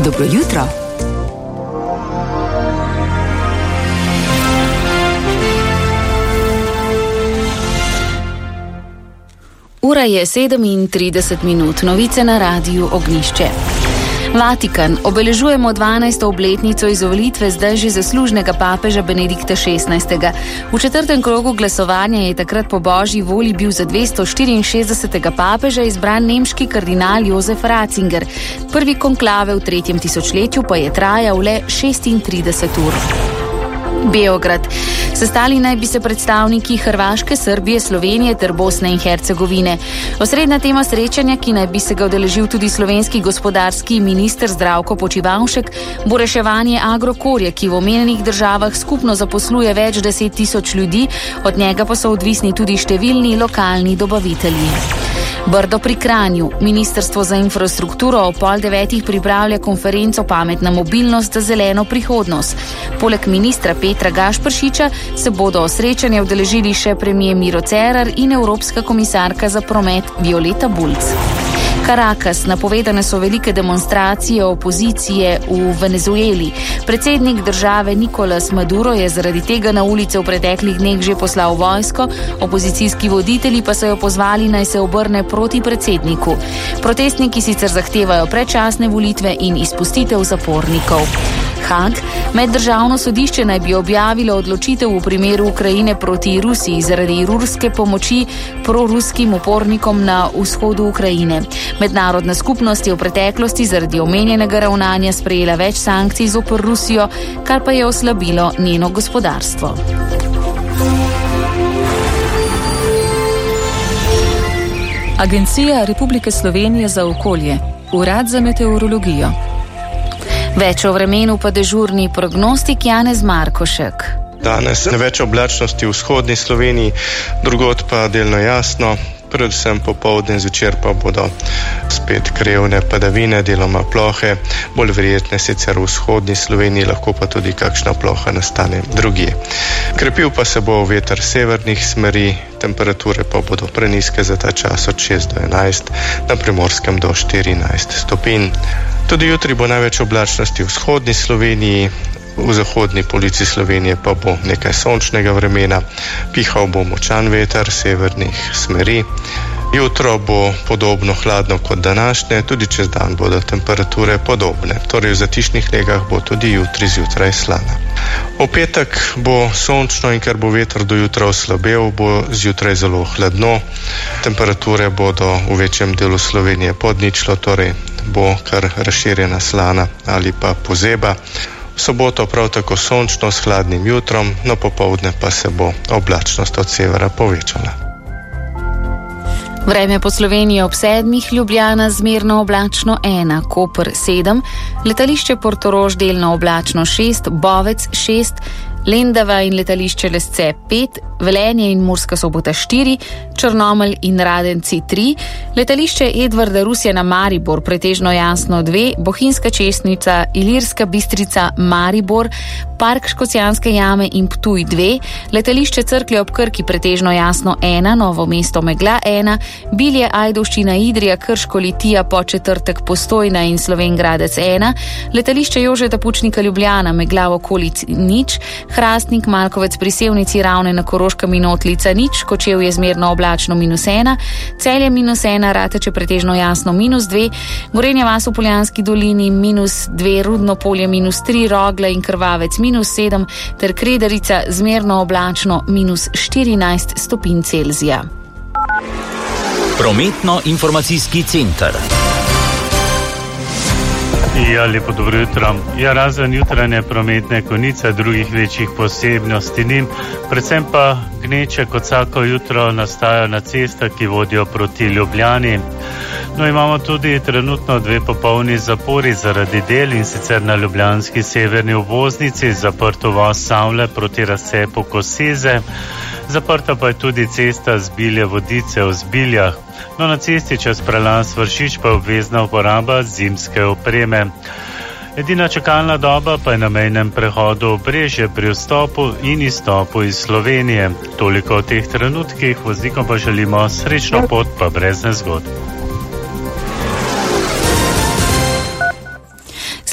Dobro jutro. Ura je 37 minut, novice na radiju Ognjišče. Vatikan. Obeležujemo 12. obletnico izvolitve zdaj že zaslužnega papeža Benedikta XVI. V četrtem krogu glasovanja je takrat po božji volji bil za 264. papeža izbran nemški kardinal Josef Ratzinger. Prvi konklave v 3. tisočletju pa je trajal le 36 ur. Beograd. Sestali naj bi se predstavniki Hrvaške, Srbije, Slovenije ter Bosne in Hercegovine. Osrednja tema srečanja, ki naj bi se ga udeležil tudi slovenski gospodarski minister Zdravko Počivalšek, bo reševanje Agrokorja, ki v omenjenih državah skupno zaposluje več 10.000 ljudi, od njega pa so odvisni tudi številni lokalni dobavitelji. Brdo pri Kranju. Ministrstvo za infrastrukturo ob 8:30 pripravlja konferenco Pametna mobilnost za zeleno prihodnost. Poleg ministra Petra Gašperšiča se bodo srečanja udeležili še premier Miro Cerar in evropska komisarka za promet Violeta Bulc. Caracas. Napovedane so velike demonstracije opozicije v Venezueli. Predsednik države Nicolás Maduro je zaradi tega na ulice v preteklih dneh že poslal vojsko, opozicijski voditelji pa so jo pozvali, naj se obrne proti predsedniku. Protestniki sicer zahtevajo predčasne volitve in izpustitev zapornikov. Haag. Meddržavno sodišče naj bi objavilo odločitev v primeru Ukrajine proti Rusiji zaradi ruske pomoči proruskim upornikom na vzhodu Ukrajine. Mednarodna skupnost je v preteklosti zaradi omenjenega ravnanja sprejela več sankcij zoper Rusijo, kar pa je oslabilo njeno gospodarstvo. Agencija Republike Slovenije za okolje, Urad za meteorologijo. Več o vremenu pa dežurni prognostik Janez Markošek. Danes več oblačnosti v vzhodni Sloveniji, drugod pa delno jasno. Predvsem popoldne, zvečer pa bodo spet krevne padavine, deloma plohe, bolj verjetne sicer v vzhodni Sloveniji, lahko pa tudi kakšna ploha nastane drugje. Krepil pa se bo veter severnih smeri, temperature pa bodo prenizke za ta čas od 6 do 11, na Primorskem do 14 stopinj. Tudi jutri bo največ oblačnosti v vzhodni Sloveniji, v zahodni polovici Slovenije pa bo nekaj sončnega vremena, pihal bo močan veter severnih smeri. Jutro bo podobno hladno kot današnje, tudi čez dan bodo temperature podobne, torej v zatišnih legah bo tudi jutri zjutraj slana. V petek bo sončno in ker bo veter do jutra oslabel, bo zjutraj zelo hladno. Temperature bodo v večjem delu Slovenije pod ničlo, torej bo kar razširjena slana ali pa pozeba. V soboto prav tako sončno s hladnim jutrom, no popoldne pa se bo oblačnost od severa povečala. Vreme po Sloveniji ob 7, Ljubljana zmerno oblačno 1, Koper 7, letališče Portorož delno oblačno 6, Bovec 6, Lendava in letališče Lesce 5, Velenje in Murska Sobota 4, Črnomelj in Radenci 3, letališče Edvarda Rusjana Maribor pretežno jasno 2, Bohinjska Česnica, Ilirska Bistrica Maribor, Park Škocjanske jame in Ptuj 2, letališče Cerklje ob Krki pretežno jasno 1, Novo mesto megla 1, Bilje, Ajdovščina, Idrija, Krško, Litija, Podčetrtek, Postojna in Slovenj Gradec 1, letališče Jožeta Pučnika Ljubljana megla v okolici 0, Hrastnik, Malkovec pri Sevnici, Ravne na Koroškem in Otlica 0, Kočevje zmerno oblačno -1, Celje -1, Rateče pretežno jasno -2, Gorenja vas v Poljanski dolini -2, Rudno Polje -3, Rogla in Krvavec -7 ter Kredarica zmerno oblačno -14 stopinj Celzija. Prometno-informacijski center. Ja, lepo dobro jutro. Ja, razen jutranje prometne konice, drugih večjih posebnosti ni, predvsem pa gneče kot vsako jutro nastajajo na cestah, ki vodijo proti Ljubljani. No, imamo tudi trenutno 2 popolni zapori zaradi del, in sicer na ljubljanski severni obvoznici, zaprto vas Savle proti razcepu Koseze, zaprta pa je tudi cesta Zbilje-Vodice v Zbiljah. No, na cesti čez prelaz Vršič pa je obvezna uporaba zimske opreme. Edina čakalna doba pa je na mejnem prehodu Obrežje pri vstopu in izstopu iz Slovenije. Toliko v teh trenutkih, voznikom pa želimo srečno pot pa brez nezgod.